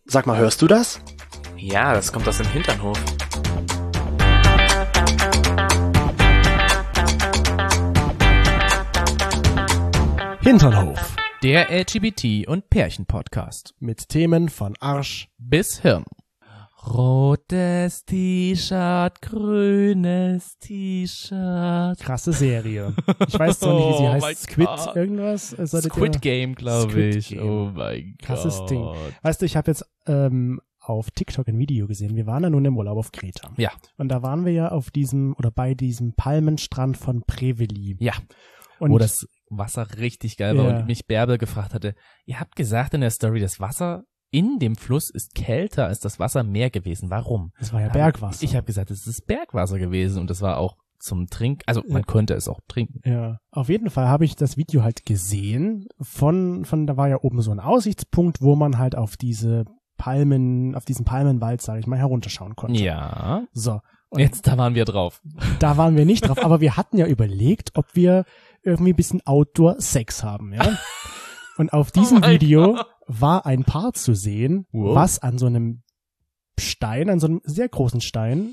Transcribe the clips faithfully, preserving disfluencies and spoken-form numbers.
Sag mal, hörst du das? Ja, das kommt aus dem Hinternhof. Hinternhof. Der L G B T- und Pärchen-Podcast. Mit Themen von Arsch bis Hirn. Rotes T-Shirt, grünes T-Shirt. Krasse Serie. Ich weiß zwar nicht, wie sie Oh heißt. mein Squid Gott. irgendwas? Solltet Squid ihr- Game, glaube Squid ich. Game. Oh mein Gott. Krasses Ding. Weißt du, ich habe jetzt ähm, auf TikTok ein Video gesehen. Wir waren ja nun im Urlaub auf Kreta. Ja. Und da waren wir ja auf diesem, oder bei diesem Palmenstrand von Preveli. Ja. Und Wo das Wasser richtig geil war Ja. und mich Bärbel gefragt hatte, ihr habt gesagt in der Story, das Wasser in dem Fluss ist kälter als das Wasser im Meer gewesen. Warum? das war ja Hab- Bergwasser. Ich habe gesagt, es ist Bergwasser gewesen und das war auch zum Trinken, also man Ja. konnte es auch trinken. Ja, auf jeden Fall habe ich das Video halt gesehen von, von, da war ja oben so ein Aussichtspunkt, wo man halt auf diese Palmen, auf diesen Palmenwald, sage ich mal, herunterschauen konnte. Ja. So. Und Jetzt, da waren wir drauf. da waren wir nicht drauf, aber wir hatten ja überlegt, ob wir irgendwie ein bisschen Outdoor-Sex haben, ja. Und auf diesem Oh mein Video Gott. war ein Paar zu sehen, Wow. was an so einem Stein, an so einem sehr großen Stein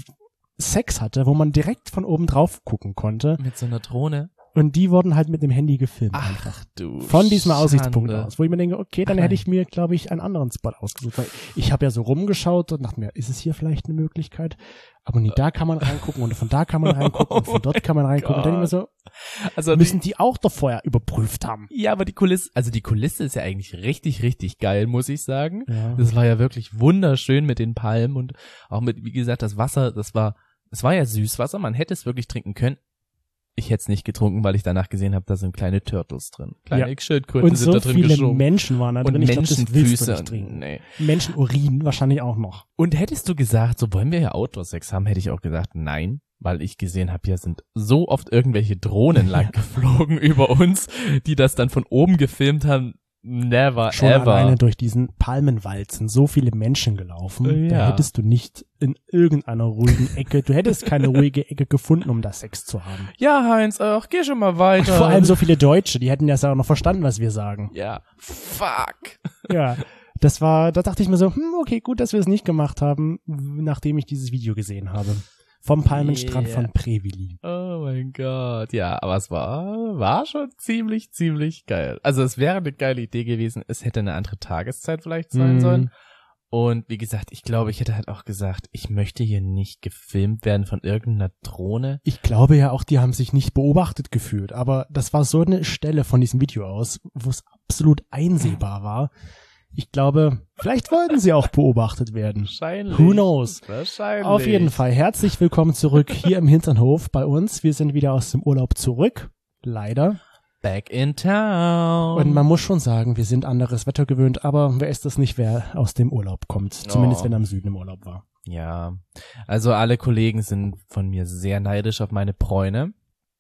Sex hatte, wo man direkt von oben drauf gucken konnte. Mit so einer Drohne. Und die wurden halt mit dem Handy gefilmt einfach. Ach du Von diesem Aussichtspunkt Schande. aus, wo ich mir denke, okay, dann hätte ich mir, glaube ich, einen anderen Spot ausgesucht. Weil ich habe ja so rumgeschaut und dachte mir, ist es hier vielleicht eine Möglichkeit? Aber nee, da kann man reingucken und von da kann man reingucken und von dort kann man reingucken. Und dann denke ich mir so, Also müssen die auch doch vorher überprüft haben. die, ja, aber die Kulisse, also die Kulisse ist ja eigentlich richtig, richtig geil, muss ich sagen. Ja. Das war ja wirklich wunderschön mit den Palmen und auch mit, wie gesagt, das Wasser, das war, es war ja Süßwasser, man hätte es wirklich trinken können. Ich hätte es nicht getrunken, weil ich danach gesehen habe, da sind kleine Turtles drin. Kleine Ja. Schildkröten Und sind so da drin viele geschwommen. Menschen waren da drin. Und Ich glaub, das willst du Menschenfüße. nicht trinken. Nee. Menschenurin wahrscheinlich auch noch. Und hättest du gesagt, so wollen wir ja Outdoor-Sex haben, hätte ich auch gesagt, nein, weil ich gesehen habe, hier sind so oft irgendwelche Drohnen lang geflogen über uns, die das dann von oben gefilmt haben. Never Schon ever. alleine durch diesen Palmenwald sind so viele Menschen gelaufen. Da Ja. hättest du nicht in irgendeiner ruhigen Ecke, du hättest keine ruhige Ecke gefunden, um da Sex zu haben. Ja, Heinz, ach, geh schon mal weiter. Vor allem so viele Deutsche, die hätten das ja auch noch verstanden, was wir sagen. Ja, fuck. Ja, das war, da dachte ich mir so, hm, okay, gut, dass wir es nicht gemacht haben, nachdem ich dieses Video gesehen habe. Vom Palmenstrand Yeah. von Preveli. Oh mein Gott, ja, aber es war, war schon ziemlich, ziemlich geil. Also es wäre eine geile Idee gewesen, es hätte eine andere Tageszeit vielleicht sein Mhm. sollen. Und wie gesagt, ich glaube, ich hätte halt auch gesagt, ich möchte hier nicht gefilmt werden von irgendeiner Drohne. Ich glaube ja auch, die haben sich nicht beobachtet gefühlt, aber das war so eine Stelle von diesem Video aus, wo es absolut einsehbar war. Ich glaube, vielleicht wollten sie auch beobachtet werden. Wahrscheinlich. Who knows? Wahrscheinlich. Auf jeden Fall herzlich willkommen zurück hier im Hinternhof bei uns. Wir sind wieder aus dem Urlaub zurück, leider. Back in town. Und man muss schon sagen, wir sind anderes Wetter gewöhnt, aber wer ist das nicht, wer aus dem Urlaub kommt? Zumindest Oh. wenn er im Süden im Urlaub war. Ja, also alle Kollegen sind von mir sehr neidisch auf meine Bräune.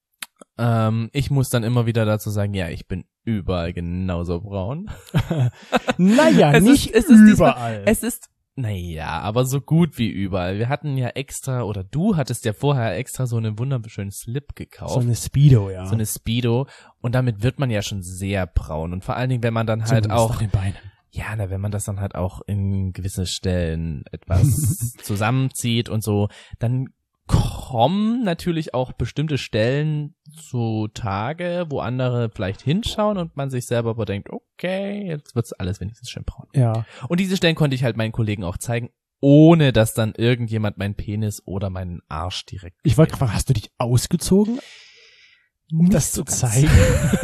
Ähm, ich muss dann immer wieder dazu sagen, ja, ich bin überall genauso braun. Naja, Es nicht ist- es ist diesmal- überall. Es ist, naja, aber so gut wie überall. Wir hatten ja extra, oder du hattest ja vorher extra so einen wunderschönen Slip gekauft. so eine Speedo, ja. So eine Speedo. Und damit wird man ja schon sehr braun. Und vor allen Dingen, wenn man dann halt Zumindest auch, nach den Beinen. ja, na, wenn man das dann halt auch in gewisse Stellen etwas zusammenzieht und so, dann kommen natürlich auch bestimmte Stellen zu Tage, wo andere vielleicht hinschauen und man sich selber aber denkt, okay, jetzt wird's alles wenigstens schön braun. Ja. Und diese Stellen konnte ich halt meinen Kollegen auch zeigen, ohne dass dann irgendjemand meinen Penis oder meinen Arsch direkt. Ich wollte fragen, hast du dich ausgezogen, um Nicht das so zu ganz. zeigen?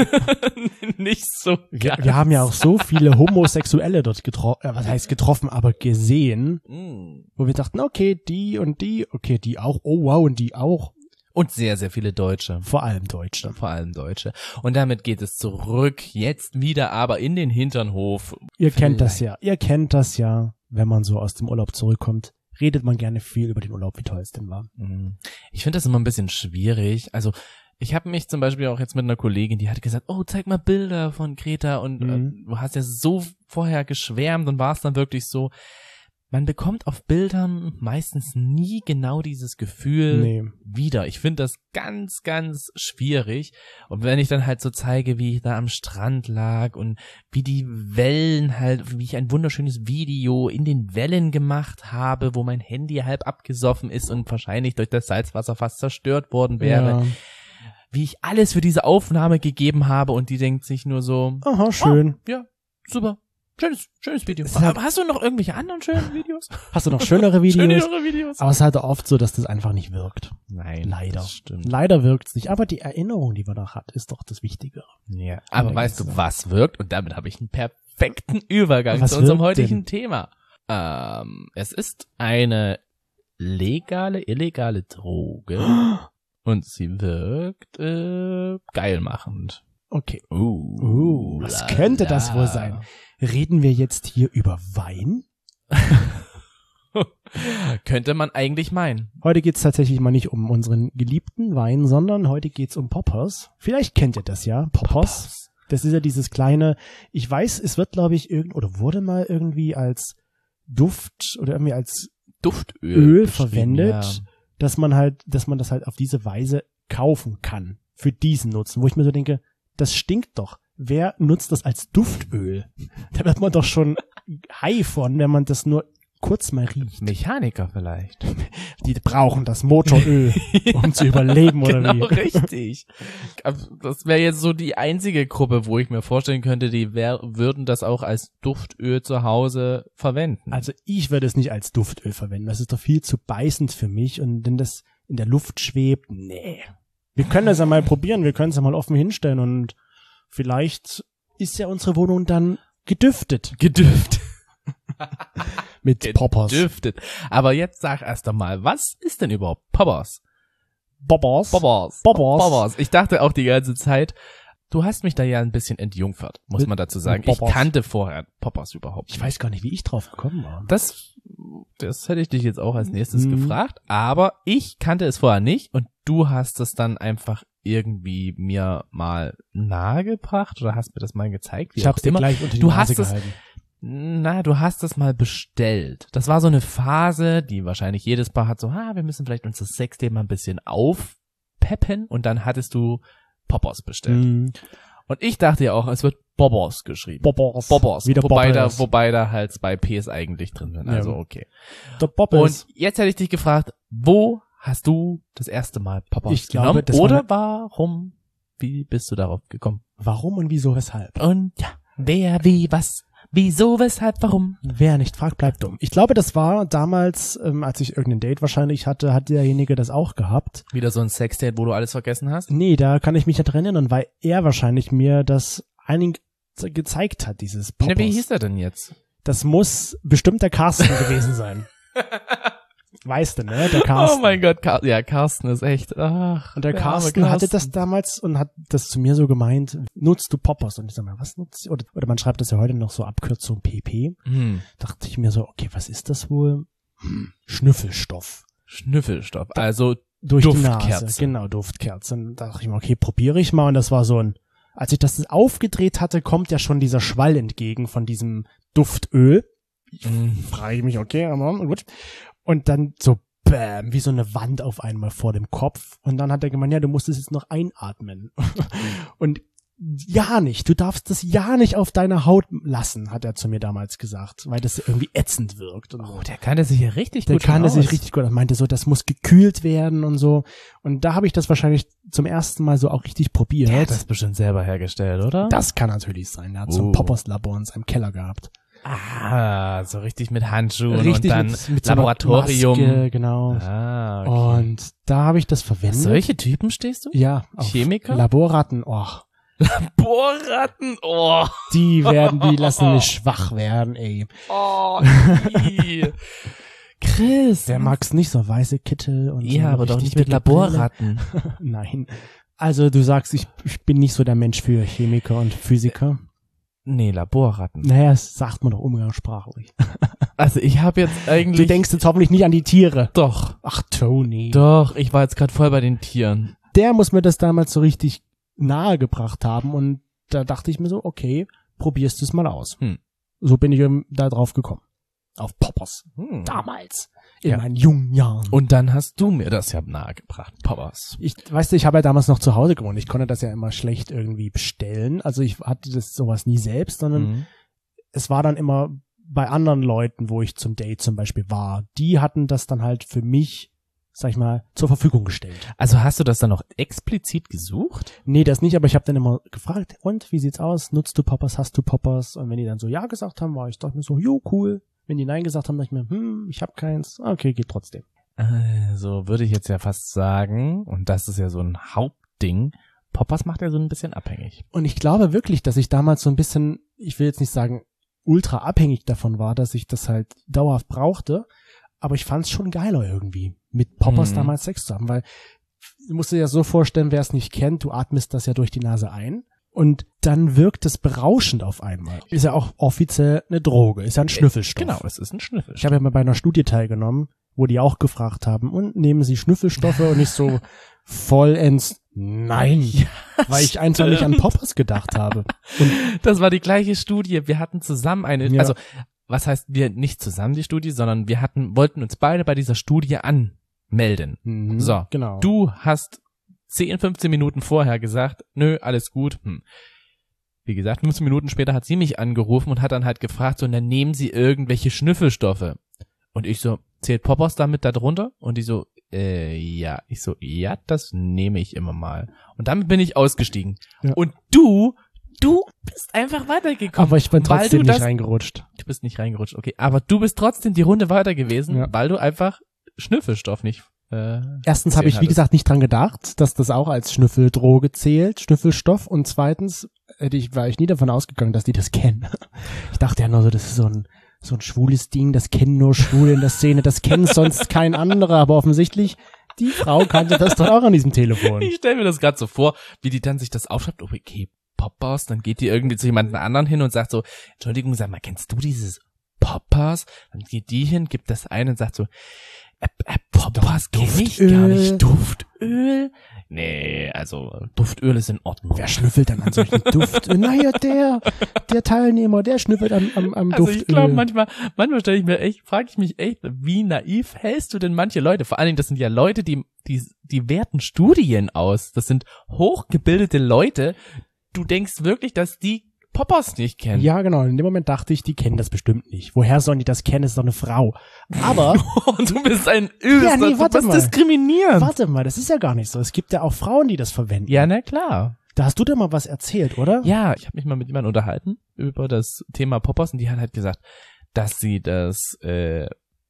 Nicht so. Wir, ganz. wir haben ja auch so viele Homosexuelle dort getroffen, äh, was heißt getroffen, aber gesehen, Mm. wo wir dachten, okay, die und die, okay, die auch, oh wow, und die auch. Und sehr, sehr viele Deutsche. Vor allem Deutsche. Vor allem Deutsche. Und damit geht es zurück, jetzt wieder aber in den Hinternhof. Ihr kennt das ja, ihr kennt das ja, wenn man so aus dem Urlaub zurückkommt, redet man gerne viel über den Urlaub, wie toll es denn war. Mm. Ich finde das immer ein bisschen schwierig. Also ich habe mich zum Beispiel auch jetzt mit einer Kollegin, die hat gesagt, oh, zeig mal Bilder von Kreta und Mhm. äh, du hast ja so vorher geschwärmt und warst dann wirklich so. man bekommt auf Bildern meistens nie genau dieses Gefühl Nee. wieder. Ich finde das ganz, ganz schwierig. Und wenn ich dann halt so zeige, wie ich da am Strand lag und wie die Wellen halt, wie ich ein wunderschönes Video in den Wellen gemacht habe, wo mein Handy halb abgesoffen ist und wahrscheinlich durch das Salzwasser fast zerstört worden wäre, Ja. wie ich alles für diese Aufnahme gegeben habe und die denkt sich nur so, Aha, schön. oh, ja, super. Schönes, schönes Video. Es ist halt- Aber hast du noch irgendwelche anderen schönen Videos? Hast du noch schönere Videos? Schönere Videos? Aber es ist halt oft so, dass das einfach nicht wirkt. Nein, Leider. das stimmt. Leider wirkt's nicht. Aber die Erinnerung, die man da hat, ist doch das Wichtige. Ja, aber Ja, weißt du, ganz was wirkt? Und damit habe ich einen perfekten Übergang Was zu unserem wirkt heutigen denn? Thema. Ähm, es ist eine legale, illegale Droge und sie wirkt äh, geilmachend. Okay. Uh, Uh, was la, könnte la. das wohl sein? Reden wir jetzt hier über Wein? Könnte man eigentlich meinen. Heute geht's tatsächlich mal nicht um unseren geliebten Wein, sondern heute geht's um Poppers. Vielleicht kennt ihr das ja, Poppers. Das ist ja dieses kleine, ich weiß, es wird, glaube ich, irgend oder wurde mal irgendwie als Duft oder irgendwie als Duftöl Öl beschrieben, verwendet, ja. dass man halt, dass man das halt auf diese Weise kaufen kann für diesen Nutzen, wo ich mir so denke, das stinkt doch. Wer nutzt das als Duftöl? Da wird man doch schon high von, wenn man das nur kurz mal riecht. Mechaniker vielleicht. Die brauchen das Motoröl, um zu überleben, oder Genau, wie? richtig. Das wäre jetzt so die einzige Gruppe, wo ich mir vorstellen könnte, die wär, würden das auch als Duftöl zu Hause verwenden. Also ich würde es nicht als Duftöl verwenden. Das ist doch viel zu beißend für mich. Und wenn das in der Luft schwebt, nee. Wir können das ja mal probieren. Wir können es ja mal offen hinstellen und vielleicht ist ja unsere Wohnung dann gedüftet gedüftet. mit Poppers. Gedüftet. Aber jetzt sag erst einmal, was ist denn überhaupt Poppers? Poppers. Poppers. Poppers. Poppers. Ich dachte auch die ganze Zeit, du hast mich da ja ein bisschen entjungfert, muss Mit- man dazu sagen. mit Ich Poppers. kannte vorher Poppers überhaupt Ich nicht. weiß gar nicht, wie ich drauf gekommen war. Das, das hätte ich dich jetzt auch als nächstes Mhm. gefragt, aber ich kannte es vorher nicht und du hast es dann einfach irgendwie mir mal nahegebracht oder hast mir das mal gezeigt, wie Ich hab's auch dir immer. gleich unter die Du Nase hast es- gehalten. Na, du hast es mal bestellt. Das war so eine Phase, die wahrscheinlich jedes Paar hat so, ah, wir müssen vielleicht unser Sexthema ein bisschen aufpeppen und dann hattest du Poppers bestellt. Mhm. Und ich dachte ja auch, es wird Bobbers geschrieben. Poppers. Bobbers. Wieder wobei Poppers. da, wobei da halt zwei Ps eigentlich drin sind. Also Ja. okay. Der Poppers. Und jetzt hätte ich dich gefragt, wo hast du das erste Mal Poppers Ich glaube, genommen? das war Oder eine- warum? Wie bist du darauf gekommen? Warum und wieso, weshalb? Und ja, wer, wie, was, wieso, weshalb, warum? Wer nicht fragt, bleibt dumm. Ich glaube, das war damals, ähm, als ich irgendein Date wahrscheinlich hatte, hat derjenige das auch gehabt. Wieder so ein Sexdate, wo du alles vergessen hast? Nee, da kann ich mich nicht erinnern, weil er wahrscheinlich mir das einig gezeigt hat, dieses Poppers. Na, wie hieß er denn jetzt? Das muss bestimmt der Carsten gewesen sein. Weißt du, ne? Der Carsten. Oh mein Gott, Car ja, Carsten ist echt, ach. Und der arme Carsten hatte das damals und hat das zu mir so gemeint, nutzt du Poppers? Und ich sag mal, was nutzt du? Oder, oder man schreibt das ja heute noch so Abkürzung P P. Hm. Dachte ich mir so, okay, was ist das wohl? Hm, Schnüffelstoff. Schnüffelstoff, also Durch die Duftkerze. Nase. Genau, Duftkerze. Und da dachte ich mir, okay, probiere ich mal. Und das war so ein, als ich das aufgedreht hatte, kommt ja schon dieser Schwall entgegen von diesem Duftöl. Mhm. Frage ich mich, okay, aber gut. Und dann so, bam, wie so eine Wand auf einmal vor dem Kopf. Und dann hat er gemeint, ja, du musst es jetzt noch einatmen. Und ja nicht, du darfst das ja nicht auf deiner Haut lassen, hat er zu mir damals gesagt, weil das irgendwie ätzend wirkt. Und so. Oh, der kannte sich ja richtig Der gut kannte aus. sich richtig gut. Er meinte so, das muss gekühlt werden und so. Und da habe ich das wahrscheinlich zum ersten Mal so auch richtig probiert. Der hat das bestimmt selber hergestellt, oder? Das kann natürlich sein. Er hat so Oh. ein Poppers-Labor in seinem Keller gehabt. Ah, so richtig mit Handschuhen Richtig und dann mit, mit so einer Laboratorium. Maske, genau. Ah, okay. Und da habe ich das verwendet. Solche Typen stehst du? Ja, auf Chemiker? Laborratten, och. Bohrratten, oh. Die werden, die lassen mich schwach werden, ey. Oh, ii. Chris. Wer mag's nicht, so weiße Kittel und so Ja, aber doch richtig nicht mit dicke Brille? Laborratten. Nein. Also du sagst, ich, ich bin nicht so der Mensch für Chemiker und Physiker. Nee, Laborratten. Naja, das sagt man doch umgangssprachlich. Also ich habe jetzt eigentlich... Du denkst jetzt hoffentlich nicht an die Tiere. Doch, Ach, Tony. doch, ich war jetzt gerade voll bei den Tieren. Der muss mir das damals so richtig nahe gebracht haben und da dachte ich mir so, okay, probierst du es mal aus. Hm. So bin ich ähm, da drauf gekommen. Auf Poppers. Hm. Damals. In Ja. meinen jungen Jahren. Und dann hast du mir das ja nahegebracht, Poppers. Ich, weißt du, ich habe ja damals noch zu Hause gewohnt. Ich konnte das ja immer schlecht irgendwie bestellen. Also ich hatte das sowas nie selbst, sondern Mhm. es war dann immer bei anderen Leuten, wo ich zum Date zum Beispiel war. Die hatten das dann halt für mich, sag ich mal, zur Verfügung gestellt. Also hast du das dann noch explizit gesucht? Nee, das nicht, aber ich habe dann immer gefragt, und, wie sieht's aus? Nutzt du Poppers? Hast du Poppers? Und wenn die dann so ja gesagt haben, war ich doch mir so, jo, cool. Wenn die nein gesagt haben, dachte ich mir, hm, ich habe keins. Okay, geht trotzdem. Also würde ich jetzt ja fast sagen, und das ist ja so ein Hauptding, Poppers macht ja so ein bisschen abhängig. Und ich glaube wirklich, dass ich damals so ein bisschen, ich will jetzt nicht sagen, ultra abhängig davon war, dass ich das halt dauerhaft brauchte, aber ich fand's schon geiler irgendwie, mit Poppers Mhm. damals Sex zu haben, weil du musst dir ja so vorstellen, wer es nicht kennt, du atmest das ja durch die Nase ein und dann wirkt es berauschend auf einmal. Ist ja auch offiziell eine Droge, ist ja ein Schnüffelstoff. Genau, es ist ein Schnüffelstoff. Ich habe ja mal bei einer Studie teilgenommen, wo die auch gefragt haben, und nehmen Sie Schnüffelstoffe? Und ich so vollends nein, weil ich einfach nicht an Poppers gedacht habe. Und Das war die gleiche Studie. Wir hatten zusammen eine, Ja. also was heißt wir nicht zusammen die Studie, sondern wir hatten, wollten uns beide bei dieser Studie anmelden. mhm, So, genau. Du hast zehn, fünfzehn Minuten vorher gesagt, nö, alles gut. Hm. Wie gesagt, fünfzehn Minuten später hat sie mich angerufen und hat dann halt gefragt, so, dann nehmen Sie irgendwelche Schnüffelstoffe. Und ich so, zählt Poppers damit da drunter? Und die so, äh, ja. Ich so, ja, das nehme ich immer mal. Und damit bin ich ausgestiegen. Ja. Und du, du bist einfach weitergekommen. aber ich bin weil trotzdem du nicht das, reingerutscht. Du bist nicht reingerutscht, okay. Aber du bist trotzdem die Runde weiter gewesen, Ja. weil du einfach Schnüffelstoff nicht äh, Erstens habe ich, wie hattest. gesagt, nicht dran gedacht, dass das auch als Schnüffeldroge zählt, Schnüffelstoff. Und zweitens hätte ich, war ich nie davon ausgegangen, dass die das kennen. Ich dachte ja nur so, das ist so ein, so ein schwules Ding, das kennen nur Schwule in der Szene, das kennt sonst kein anderer. Aber offensichtlich, die Frau kannte das doch auch an diesem Telefon. Ich stelle mir das gerade so vor, wie die dann sich das aufschreibt. Oh, okay, Poppers. Dann geht die irgendwie zu jemand anderen hin und sagt so, Entschuldigung, sag mal, kennst du dieses Poppers? Dann geht die hin, gibt das ein und sagt so, äh, äh, Poppers kenne ich Duftöl. gar nicht. Duftöl? Nee, also Duftöl ist in Ordnung. Wer schnüffelt dann an solchen Duft? Naja, der, der Teilnehmer, der schnüffelt am, am, am Also Duftöl. ich glaube manchmal, manchmal stelle ich mir echt, frage ich mich echt, wie naiv hältst du denn manche Leute? Vor allen Dingen, das sind ja Leute, die, die, die werten Studien aus. Das sind hochgebildete Leute. Du denkst wirklich, dass die Poppers nicht kennen. Ja, genau. In dem Moment dachte ich, die kennen das bestimmt nicht. Woher sollen die das kennen? Ist doch eine Frau. Aber Und du bist ein Übelster, Ja, nee, du warte bist mal. diskriminierend. warte mal, das ist ja gar nicht so. Es gibt ja auch Frauen, die das verwenden. Ja, na klar. Da hast du dir mal was erzählt, oder? Ja, ich habe mich mal mit jemandem unterhalten über das Thema Poppers und die hat halt gesagt, dass sie das äh,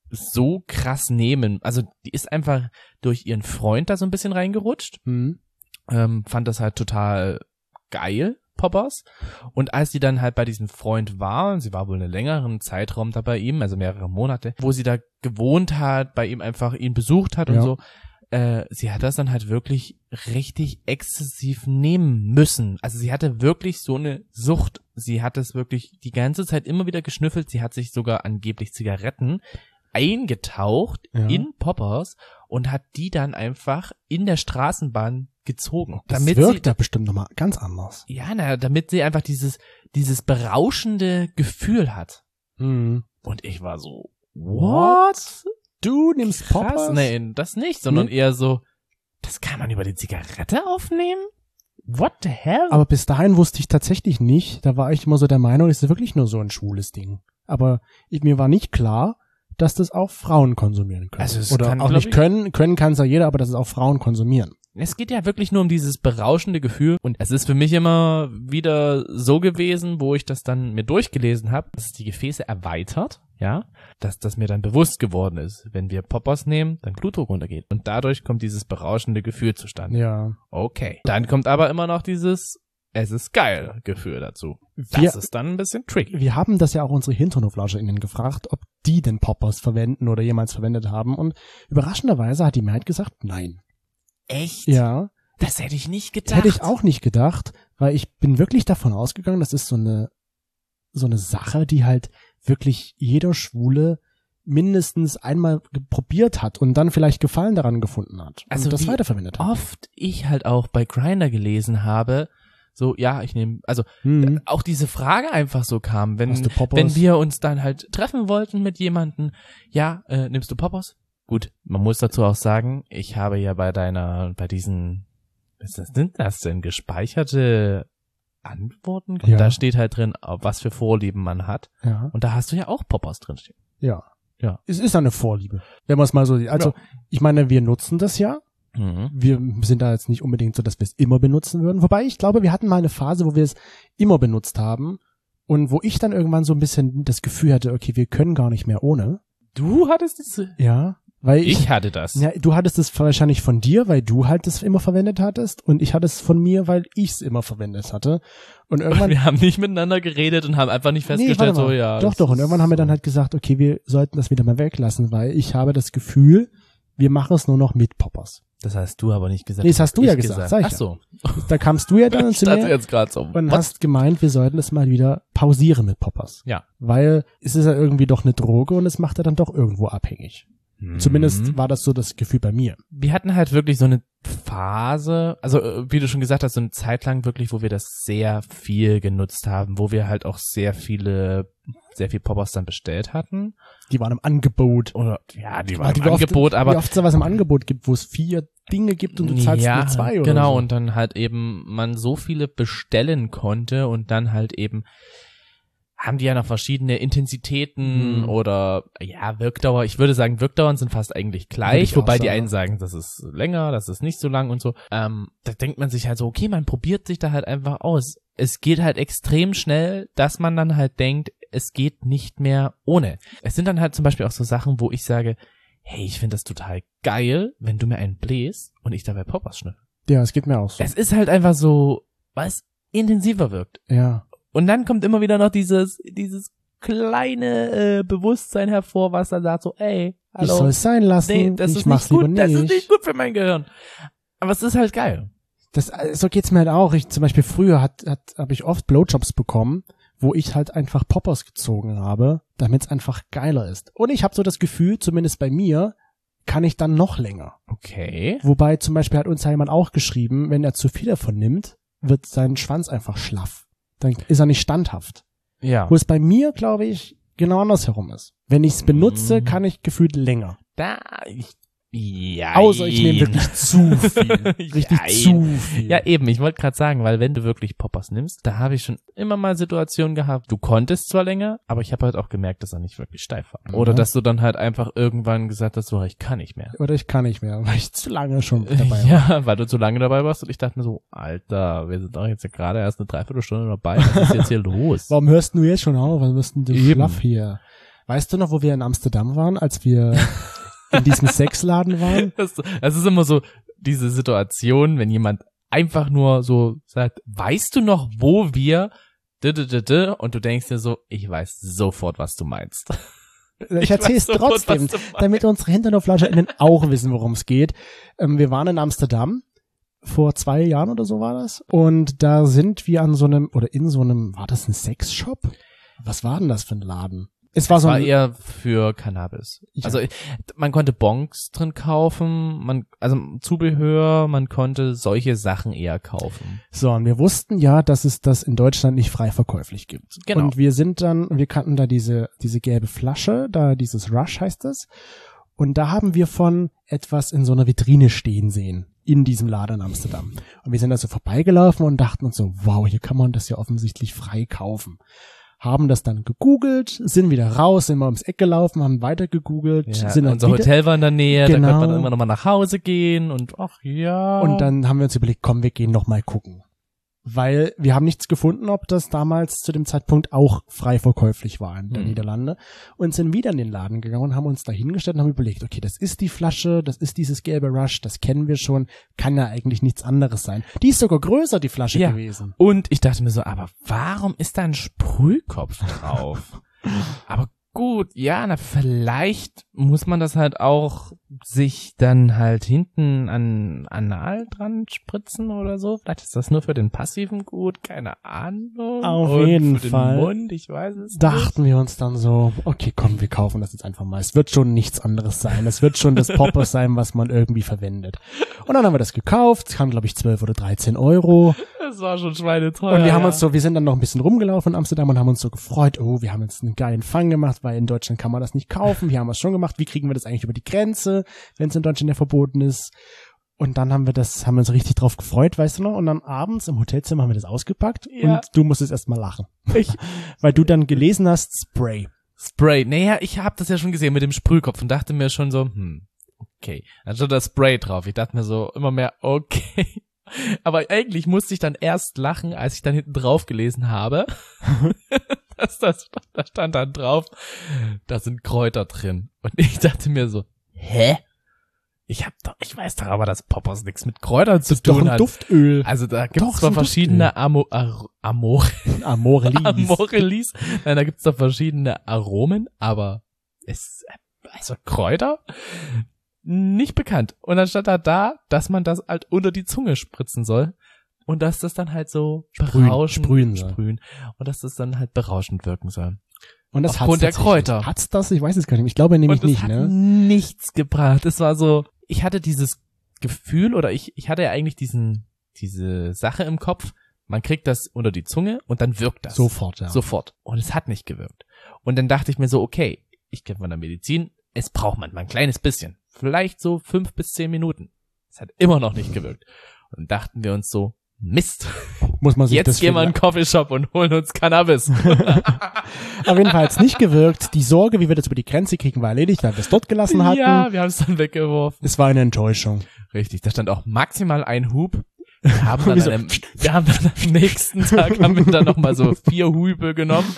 so krass nehmen. Also die ist einfach durch ihren Freund da so ein bisschen reingerutscht, Hm. ähm, fand das halt total geil, Poppers. Und als sie dann halt bei diesem Freund war, und sie war wohl einen längeren Zeitraum da bei ihm, also mehrere Monate, wo sie da gewohnt hat, bei ihm einfach ihn besucht hat und Ja. so, äh, sie hat das dann halt wirklich richtig exzessiv nehmen müssen. Also sie hatte wirklich so eine Sucht. Sie hat es wirklich die ganze Zeit immer wieder geschnüffelt. Sie hat sich sogar angeblich Zigaretten eingetaucht Ja. in Poppers und hat die dann einfach in der Straßenbahn gezogen. Das damit wirkt sie, da bestimmt nochmal ganz anders. ja, na, damit sie einfach dieses, dieses berauschende Gefühl hat. Hm. Und ich war so, What? Du nimmst Krass. Poppers? Nee, das nicht, sondern Nee? eher so, das kann man über die Zigarette aufnehmen? What the hell? Aber bis dahin wusste ich tatsächlich nicht. Da war ich immer so der Meinung, es ist wirklich nur so ein schwules Ding. Aber ich, mir war nicht klar, dass das auch Frauen konsumieren können. Also es Oder kann, auch glaub nicht ich- können, können kann es ja jeder, aber dass es auch Frauen konsumieren. Es geht ja wirklich nur um dieses berauschende Gefühl und es ist für mich immer wieder so gewesen, wo ich das dann mir durchgelesen habe, dass es die Gefäße erweitert, ja, dass das mir dann bewusst geworden ist, wenn wir Poppers nehmen, dann Blutdruck runtergeht und dadurch kommt dieses berauschende Gefühl zustande. Ja. Okay. Dann kommt aber immer noch dieses es ist geil Gefühl dazu. Das Wir, ist dann ein bisschen tricky. wir haben das ja auch unsere HinternhoflauscherInnen gefragt, ob die den Poppers verwenden oder jemals verwendet haben. Und überraschenderweise hat die Mehrheit gesagt, nein. Echt? Ja. Das hätte ich nicht gedacht. Hätte ich auch nicht gedacht, weil ich bin wirklich davon ausgegangen, das ist so eine so eine Sache, die halt wirklich jeder Schwule mindestens einmal probiert hat und dann vielleicht Gefallen daran gefunden hat Also und das wie weiterverwendet hat. Oft ich halt auch bei Grindr gelesen habe, so, ja, ich nehme, also Mhm. auch diese Frage einfach so kam, wenn, Hast du Poppers? wenn wir uns dann halt treffen wollten mit jemandem, ja, äh, nimmst du Poppers? Gut, man muss dazu auch sagen, ich habe ja bei deiner, bei diesen, was sind das denn, gespeicherte Antworten? Ja. Da steht halt drin, was für Vorlieben man hat. Ja. Und da hast du ja auch Poppers drinstehen. Ja. Ja. Es ist eine Vorliebe, wenn man es mal so sieht. Also, Ja. ich meine, wir nutzen das ja. Mhm. Wir sind da jetzt nicht unbedingt so, dass wir es immer benutzen würden. Wobei, ich glaube, wir hatten mal eine Phase, wo wir es immer benutzt haben und wo ich dann irgendwann so ein bisschen das Gefühl hatte, okay, wir können gar nicht mehr ohne. Du hattest es? Ja. Weil ich, Ich hatte das. ja, du hattest es wahrscheinlich von dir, weil du halt das immer verwendet hattest und ich hatte es von mir, weil ich es immer verwendet hatte. Und irgendwann Wir haben nicht miteinander geredet und haben einfach nicht Nee, festgestellt, warte mal. so, ja. Doch, das doch. Und ist irgendwann haben wir dann so. halt gesagt, okay, wir sollten das wieder mal weglassen, weil ich habe das Gefühl, wir machen es nur noch mit Poppers. Das hast du aber nicht gesagt. Nee, das hast du ja ich gesagt, sag ich Ach ja. so. Da kamst du ja dann Ich zu dachte mir jetzt gerade so. und was? hast gemeint, wir sollten es mal wieder pausieren mit Poppers. Ja. Weil es ist ja irgendwie doch eine Droge und es macht ja dann doch irgendwo abhängig. Zumindest Mhm. war das so das Gefühl bei mir. Wir hatten halt wirklich so eine Phase, also äh, wie du schon gesagt hast, so eine Zeit lang wirklich, wo wir das sehr viel genutzt haben, wo wir halt auch sehr viele, sehr viel Poppers dann bestellt hatten. Die waren im Angebot. Oder, ja, die Ah, waren die im wie oft- Angebot, aber Wie oft es da was im Angebot gibt, wo es vier Dinge gibt und du zahlst ja, nur zwei oder genau, so. und dann halt eben man so viele bestellen konnte und dann halt eben haben die ja noch verschiedene Intensitäten Hm. oder ja, Wirkdauer. Ich würde sagen, Wirkdauern sind fast eigentlich Würde gleich, ich auch wobei die sagen. einen sagen, das ist länger, das ist nicht so lang und so. Ähm, da denkt man sich halt so, okay, man probiert sich da halt einfach aus. Es geht halt extrem schnell, dass man dann halt denkt, es geht nicht mehr ohne. Es sind dann halt zum Beispiel auch so Sachen, wo ich sage, hey, ich finde das total geil, wenn du mir einen bläst und ich dabei Poppers schnüffel. Ja, es geht mir auch so. Es ist halt einfach so, was intensiver wirkt. Ja. Und dann kommt immer wieder noch dieses, dieses kleine äh, Bewusstsein hervor, was dann sagt so, ey, hallo, Ich soll es sein lassen. nee, das ich ist mach's nicht gut, lieber das nicht. ist nicht gut für mein Gehirn. Aber es ist halt geil. Das, so geht's mir halt auch. Ich, zum Beispiel früher hat, hat, habe ich oft Blowjobs bekommen, wo ich halt einfach Poppers gezogen habe, damit's einfach geiler ist. Und ich habe so das Gefühl, zumindest bei mir, kann ich dann noch länger. Okay. Wobei zum Beispiel hat uns ja jemand auch geschrieben, wenn er zu viel davon nimmt, wird sein Schwanz einfach schlaff. Dann ist er nicht standhaft. Ja. Wo es bei mir, glaube ich, genau andersherum ist. Wenn ich es benutze, Mm. kann ich gefühlt länger. Da, ich, ja. Außer ich nehme wirklich zu viel. Richtig Jein. zu viel. Ja, eben, ich wollte gerade sagen, weil wenn du wirklich Poppers nimmst, da habe ich schon immer mal Situationen gehabt, du konntest zwar länger, aber ich habe halt auch gemerkt, dass er nicht wirklich steif war. Oder Mhm. dass du dann halt einfach irgendwann gesagt hast, so, ich kann nicht mehr. Oder ich kann nicht mehr, weil ich zu lange schon dabei war. Ja, weil du zu lange dabei warst und ich dachte mir so, Alter, wir sind doch jetzt gerade erst eine Dreiviertelstunde dabei, was ist jetzt hier los? Warum hörst du jetzt schon auf? Was bist denn du Eben. schlaff hier? Weißt du noch, wo wir in Amsterdam waren, als wir in diesem Sexladen waren? Das, das ist immer so diese Situation, wenn jemand einfach nur so sagt, weißt du noch, wo wir d -d -d -d und du denkst dir so, ich weiß sofort, was du meinst. Ich erzähle es weiß sofort, trotzdem, was du meinst. damit unsere HinternoflauscherInnen auch wissen, worum es geht. Ähm, wir waren in Amsterdam. Vor zwei Jahren oder so war das. Und da sind wir an so einem, oder in so einem, war das ein Sexshop? Was war denn das für ein Laden? Es war Das so war ein, eher für Cannabis. Ja. Also man konnte Bongs drin kaufen, man also Zubehör, man konnte solche Sachen eher kaufen. so, und wir wussten ja, dass es das in Deutschland nicht frei verkäuflich gibt. Genau. Und wir sind dann, wir kannten da diese, diese gelbe Flasche, da dieses Rush heißt es. Und da haben wir von etwas in so einer Vitrine stehen sehen. In diesem Laden in Amsterdam. Und wir sind da so vorbeigelaufen und dachten uns so, wow, hier kann man das ja offensichtlich frei kaufen. Haben das dann gegoogelt, sind wieder raus, sind mal ums Eck gelaufen, haben weiter gegoogelt, Ja, sind dann unser wieder, Hotel war in der Nähe, Genau. da konnte man dann immer noch mal nach Hause gehen und ach ja. und dann haben wir uns überlegt, komm, wir gehen noch mal gucken. Weil wir haben nichts gefunden, ob das damals zu dem Zeitpunkt auch frei verkäuflich war in der Hm. Niederlande. Und sind wieder in den Laden gegangen und haben uns da hingestellt und haben überlegt, okay, das ist die Flasche, das ist dieses gelbe Rush, das kennen wir schon, kann ja eigentlich nichts anderes sein. Die ist sogar größer, die Flasche Ja. gewesen. Und ich dachte mir so, aber warum ist da ein Sprühkopf drauf? Aber gut, ja, na vielleicht muss man das halt auch sich dann halt hinten an Anal dran spritzen oder so. Vielleicht ist das nur für den Passiven gut, keine Ahnung. Auf Und jeden für Fall. Den Mund, ich weiß es Dachten wir uns dann so, okay, komm, wir kaufen das jetzt einfach mal. Es wird schon nichts anderes sein. Es wird schon das Poppers sein, was man irgendwie verwendet. Und dann haben wir das gekauft. Es kam, glaube ich, zwölf oder dreizehn Euro. nicht. Das war schon schweineteuer. Und wir haben ja. uns so, wir sind dann noch ein bisschen rumgelaufen in Amsterdam und haben uns so gefreut, oh, wir haben jetzt einen geilen Fang gemacht, weil in Deutschland kann man das nicht kaufen. Wir haben es schon gemacht. Wie kriegen wir das eigentlich über die Grenze, wenn es in Deutschland ja verboten ist? Und dann haben wir das, haben wir uns richtig drauf gefreut, weißt du noch? Und dann abends im Hotelzimmer haben wir das ausgepackt Ja. und du musstest erst mal lachen. Ich, Weil du dann gelesen hast, Spray. Spray. Naja, ich habe das ja schon gesehen mit dem Sprühkopf und dachte mir schon so, hm, okay. Dann stand da Spray drauf. Ich dachte mir so immer mehr, okay. Aber eigentlich musste ich dann erst lachen, als ich dann hinten drauf gelesen habe. dass das, da stand dann drauf, da sind Kräuter drin. Und ich dachte mir so, hä? Ich hab doch, ich weiß doch aber, dass Poppers nichts mit Kräutern zu Doch tun ein hat. Duftöl. Also da gibt Doch, es ist zwar ein verschiedene Amo, Ar, Amor, Amorelis. Amorelis. Nein, da gibt's doch verschiedene Aromen, aber es, also Kräuter, nicht bekannt. Und dann stand da da, dass man das halt unter die Zunge spritzen soll und dass das dann halt so Sprühen, berauschend sprühen soll. sprühen und dass das dann halt berauschend wirken soll. Und das Aufgrund der hat's tatsächlich. Kräuter. Hat's das? Ich weiß es gar nicht. Ich glaube nämlich Und das nicht, hat ne? nichts gebracht. Es war so, ich hatte dieses Gefühl oder ich, ich hatte ja eigentlich diesen, diese Sache im Kopf, man kriegt das unter die Zunge und dann wirkt das. Sofort, ja. Sofort. Und es hat nicht gewirkt. Und dann dachte ich mir so, okay, ich kenne von der Medizin, es braucht manchmal ein kleines bisschen. Vielleicht so fünf bis zehn Minuten. Es hat immer noch nicht gewirkt. Und dann dachten wir uns so, Mist, Muss man sich jetzt das gehen wir in für- einen Coffeeshop und holen uns Cannabis. Auf jeden Fall hat's nicht gewirkt. Die Sorge, wie wir das über die Grenze kriegen, war erledigt, weil wir es dort gelassen hatten. Ja, wir haben es dann weggeworfen. Es war eine Enttäuschung. Richtig, da stand auch maximal ein Hub. Wir haben dann, Wieso? an einem, wir haben dann am nächsten Tag haben wir dann nochmal so vier Hübe genommen.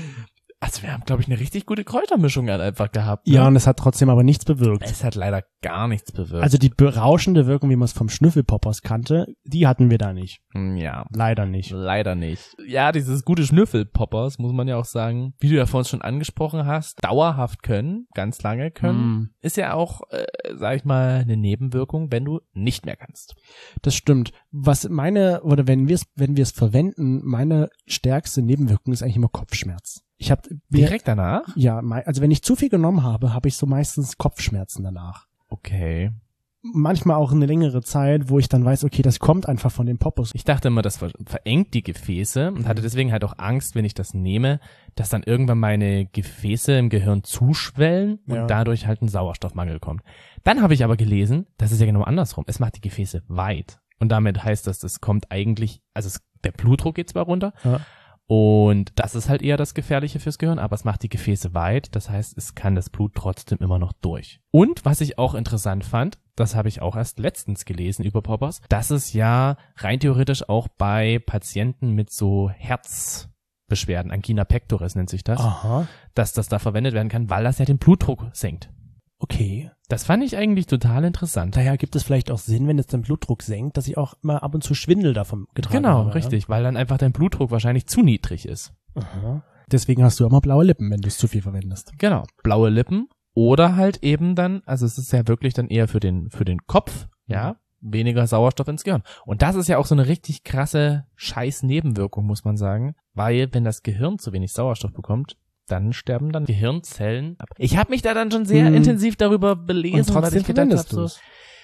Also wir haben, glaube ich, eine richtig gute Kräutermischung dann einfach gehabt. Ne? Ja, und es hat trotzdem aber nichts bewirkt. Es hat leider gar nichts bewirkt. Also die berauschende Wirkung, wie man es vom Schnüffelpoppers kannte, die hatten wir da nicht. Hm, ja, Leider nicht. leider nicht. Ja, dieses gute Schnüffelpoppers, muss man ja auch sagen, wie du ja vorhin schon angesprochen hast, dauerhaft können, ganz lange können, Mm, ist ja auch, äh, sag ich mal, eine Nebenwirkung, wenn du nicht mehr kannst. das stimmt. Was meine, oder wenn wir es, wenn wir es verwenden, meine stärkste Nebenwirkung ist eigentlich immer Kopfschmerz. Ich habe Direkt danach? ja, mei- also wenn ich zu viel genommen habe, habe ich so meistens Kopfschmerzen danach. Okay. Manchmal auch eine längere Zeit, wo ich dann weiß, okay, das kommt einfach von den Poppers. Ich dachte immer, das ver verengt die Gefäße und hatte deswegen halt auch Angst, wenn ich das nehme, dass dann irgendwann meine Gefäße im Gehirn zuschwellen und Ja. dadurch halt ein Sauerstoffmangel kommt. Dann habe ich aber gelesen, das ist ja genau andersrum. Es macht die Gefäße weit. Und damit heißt das, es kommt eigentlich, also es, der Blutdruck geht zwar runter, Ja. und das ist halt eher das Gefährliche fürs Gehirn, aber es macht die Gefäße weit, das heißt, es kann das Blut trotzdem immer noch durch. Und was ich auch interessant fand, das habe ich auch erst letztens gelesen über Poppers, dass es ja rein theoretisch auch bei Patienten mit so Herzbeschwerden, Angina pectoris nennt sich das, Aha. dass das da verwendet werden kann, weil das ja den Blutdruck senkt. Okay. Das fand ich eigentlich total interessant. Daher gibt es vielleicht auch Sinn, wenn es den Blutdruck senkt, dass ich auch mal ab und zu Schwindel davon getragen Genau, habe. richtig, weil dann einfach dein Blutdruck wahrscheinlich zu niedrig ist. Ja? Aha. Deswegen hast du immer blaue Lippen, wenn du es zu viel verwendest. Genau, blaue Lippen oder halt eben dann, also es ist ja wirklich dann eher für den für den Kopf, ja, weniger Sauerstoff ins Gehirn. Und das ist ja auch so eine richtig krasse scheiß Nebenwirkung, muss man sagen, weil wenn das Gehirn zu wenig Sauerstoff bekommt, dann sterben dann Gehirnzellen ab. Ich habe mich da dann schon sehr Hm. intensiv darüber belesen, Und trotzdem weil ich gedacht habe, verwendest so, du es.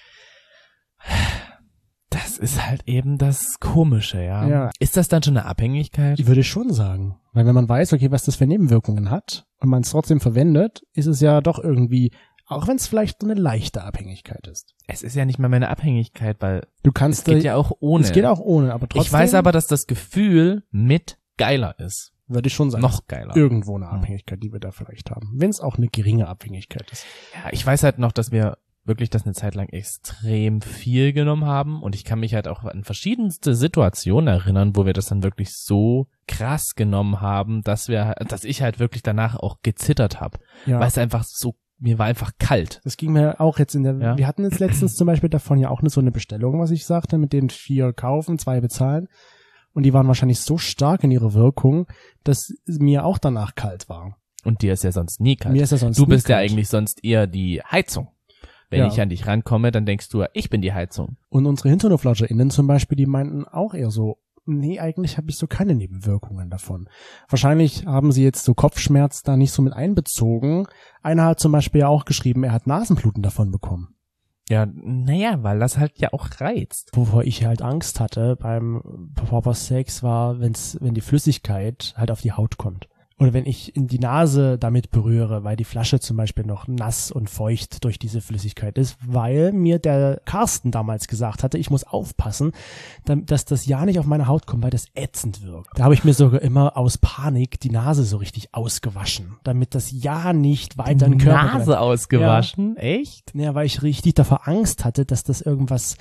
das ist halt eben das Komische, ja. Ja. Ist das dann schon eine Abhängigkeit? Ich würde schon sagen. Weil wenn man weiß, okay, was das für Nebenwirkungen hat und man es trotzdem verwendet, ist es ja doch irgendwie, auch wenn es vielleicht so eine leichte Abhängigkeit ist. Es ist ja nicht mal meine Abhängigkeit, weil Du es kannst, geht ja auch ohne. es geht auch ohne, aber trotzdem Ich weiß aber, dass das Gefühl mit geiler ist. würde ich schon sagen, Noch geiler. irgendwo eine Abhängigkeit, die wir da vielleicht haben. Wenn es auch eine geringe Abhängigkeit ist. Ja, ich weiß halt noch, dass wir wirklich das eine Zeit lang extrem viel genommen haben und ich kann mich halt auch an verschiedenste Situationen erinnern, wo wir das dann wirklich so krass genommen haben, dass wir, dass ich halt wirklich danach auch gezittert habe, Ja. weil es einfach so, mir war einfach kalt. Das ging mir auch jetzt in der, Ja. wir hatten jetzt letztens zum Beispiel davon ja auch eine, so eine Bestellung, was ich sagte, mit den vier kaufen, zwei bezahlen. Und die waren wahrscheinlich so stark in ihrer Wirkung, dass mir auch danach kalt war. Und dir ist ja sonst nie kalt. Mir ist ja sonst du nie bist ja kalt. eigentlich sonst eher die Heizung. Wenn Ja. ich an dich rankomme, dann denkst du, ich bin die Heizung. Und unsere HinternoflauscherInnen zum Beispiel, die meinten auch eher so, nee, eigentlich habe ich so keine Nebenwirkungen davon. Wahrscheinlich haben sie jetzt so Kopfschmerz da nicht so mit einbezogen. Einer hat zum Beispiel ja auch geschrieben, er hat Nasenbluten davon bekommen. Ja, naja, weil das halt ja auch reizt. Wovor ich halt Angst hatte beim Poppers Sex war, wenn's, wenn die Flüssigkeit halt auf die Haut kommt. Oder wenn ich in die Nase damit berühre, weil die Flasche zum Beispiel noch nass und feucht durch diese Flüssigkeit ist, weil mir der Carsten damals gesagt hatte, ich muss aufpassen, dass das ja nicht auf meine Haut kommt, weil das ätzend wirkt. Da habe ich mir sogar immer aus Panik die Nase so richtig ausgewaschen, damit das ja nicht weiter in den Körper Nase bleibt. ausgewaschen? Ja. Echt? Ja, weil ich richtig davor Angst hatte, dass das irgendwas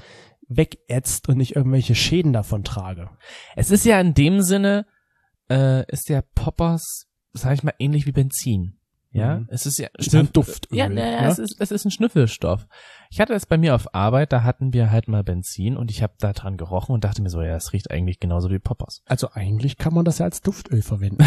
wegätzt und ich irgendwelche Schäden davon trage. Es ist ja in dem Sinne, äh, ist der Poppers, sag ich mal, ähnlich wie Benzin. Ja, Mhm. es ist ja Ist ein Duftöl, Ja, naja, ne? es ist es ist ein Schnüffelstoff. Ich hatte das bei mir auf Arbeit, da hatten wir halt mal Benzin und ich habe da dran gerochen und dachte mir so, ja, es riecht eigentlich genauso wie Poppers. Also eigentlich kann man das ja als Duftöl verwenden.